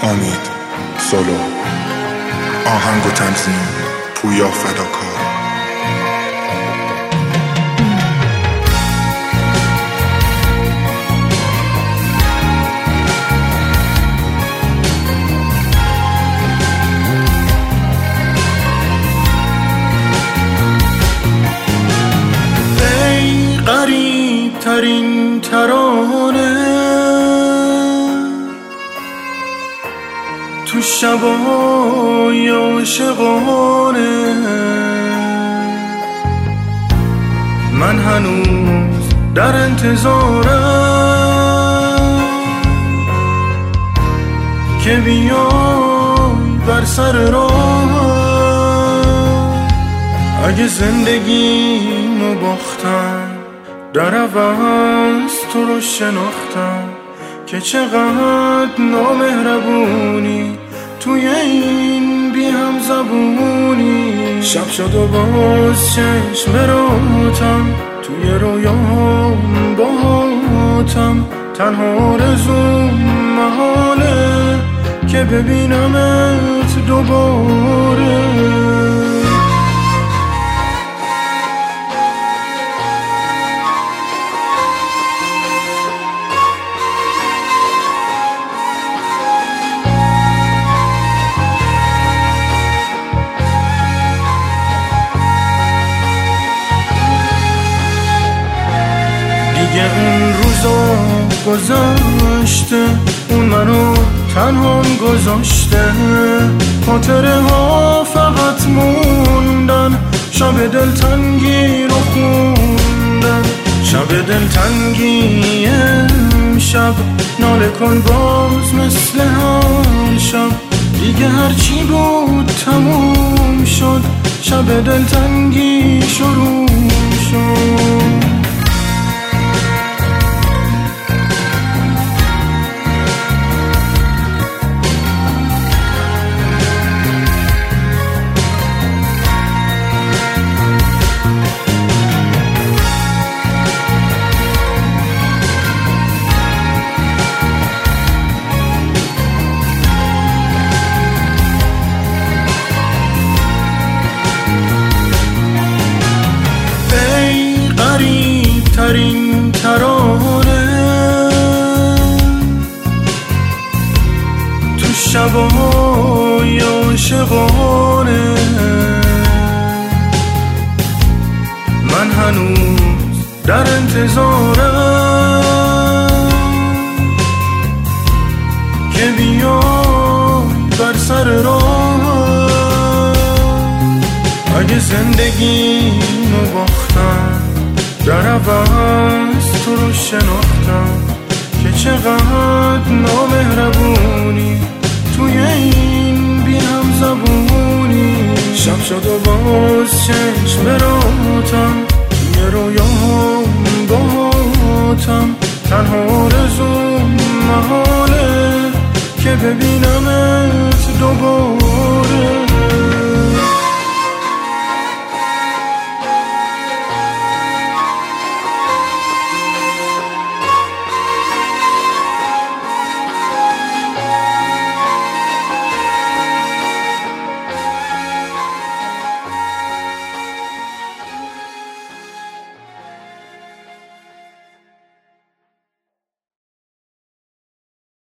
امید سولو. آهنگ و تنظیم پویا فداکار. ای غریب ترین ترانه تو شبای عاشقانه، من هنوز در انتظارم که بیای بر سر راه. اگه زندگیمو باختم در عوض تو رو شناختم که چقدر نامهربونی توی این بی هم زبونی. شب شد و باز چشم براتم توی رویام باهاتم، تنها آرزوم محاله که ببینمت دوباره. دیگه اون روزا گذشته، اون منو تنها گذاشته، خاطره ها فقط موندن، شب دلتنگی رو خوندن. شب دلتنگی امشب ناله کن باز مثل هر شب، دیگه هرچی بود تموم شد، شب دلتنگی شروع شد. ترین ترانه تو شبای عاشقانه، من هنوز در انتظارم که بیای بر سر راه. اگه زندگیمو باختم در عوض تو رو شناختم که چقدر نامهربونی توی این بی هم زبونی. شب شد و باز چشم براتم توی رویام باهاتم، تنها آرزوم محاله که ببینمت دوباره.